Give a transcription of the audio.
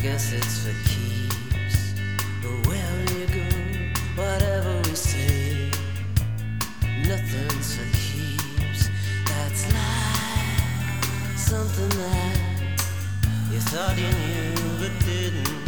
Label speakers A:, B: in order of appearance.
A: guess it's for keeps. But where will you go? Whatever we say, nothing's for keeps. That's life, something that you thought you knew but didn't.